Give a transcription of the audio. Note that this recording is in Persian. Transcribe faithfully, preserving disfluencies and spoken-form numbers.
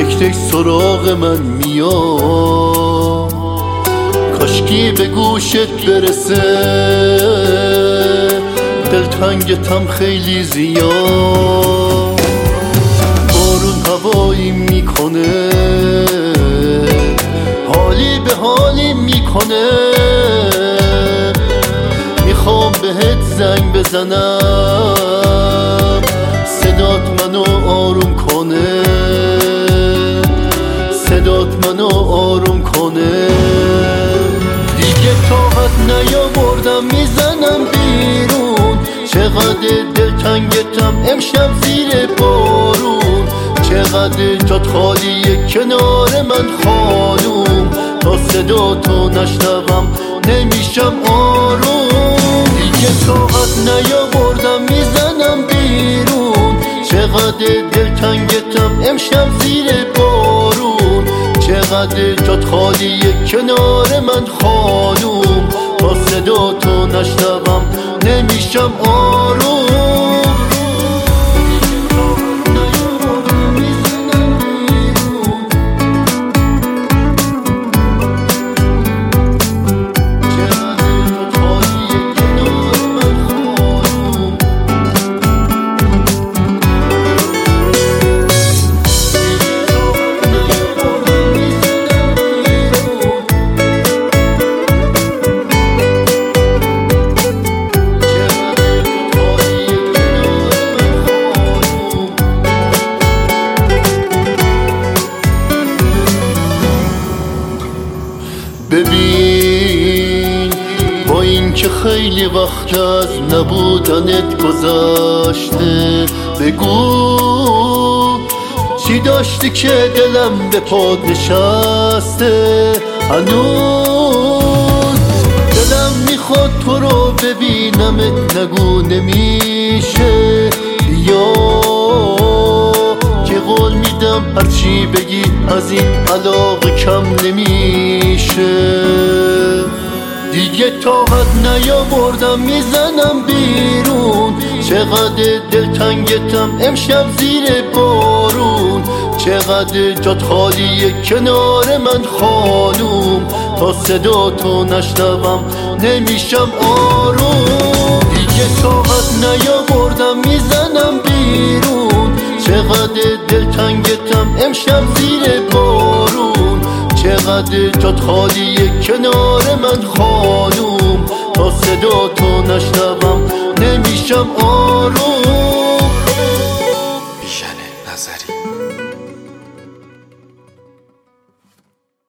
تک تک سراغ من میاد، کاشکی به گوشت برسه، دلتنگتم خیلی زیاد. بارون هوایی میکنه، حالی به حالی میکنه، میخوام بهت زنگ بزنم، صدات منو آروم کنه، صدات منو آروم کنه. دیگه طاقت نیاوردم میزنم بیرون، چقدر دلتنگتم امشب زیر بارون، چقدر جات خالیه کنار من خانوم، تا صدا تو نشنوم نمیشم آروم. دیگه طاقت نیاوردم میزنم بیرون، چقدر دلتنگتم امشب زیر بارون، چقدر جات خالیه کنار من خانوم، تا صدا تو نشنوم نمیشم آروم. ببین با این که خیلی وقت از نبودنت گذشته، بگو چی داشتی که دلم به پات نشسته. هنوز دلم میخواد تو رو ببینمت، نگو نمیشه، یا که قول میدم هرچی بگی از این علاقه کم نمیشه. دیگه طاقت نیاوردم میزنم بیرون، چقدر دلتنگتم امشب زیر بارون، چقدر جات خالیه کنار من خانوم، تا صدا تو نشنوم نمیشم آروم. دیگه طاقت نیاوردم میزنم بیرون، چقدر دلتنگتم امشب زیر بارون، چقدر جات خالیه کنار من خانوم، تا صدا تو نشنوم نمیشم آروم. بیژن نظری.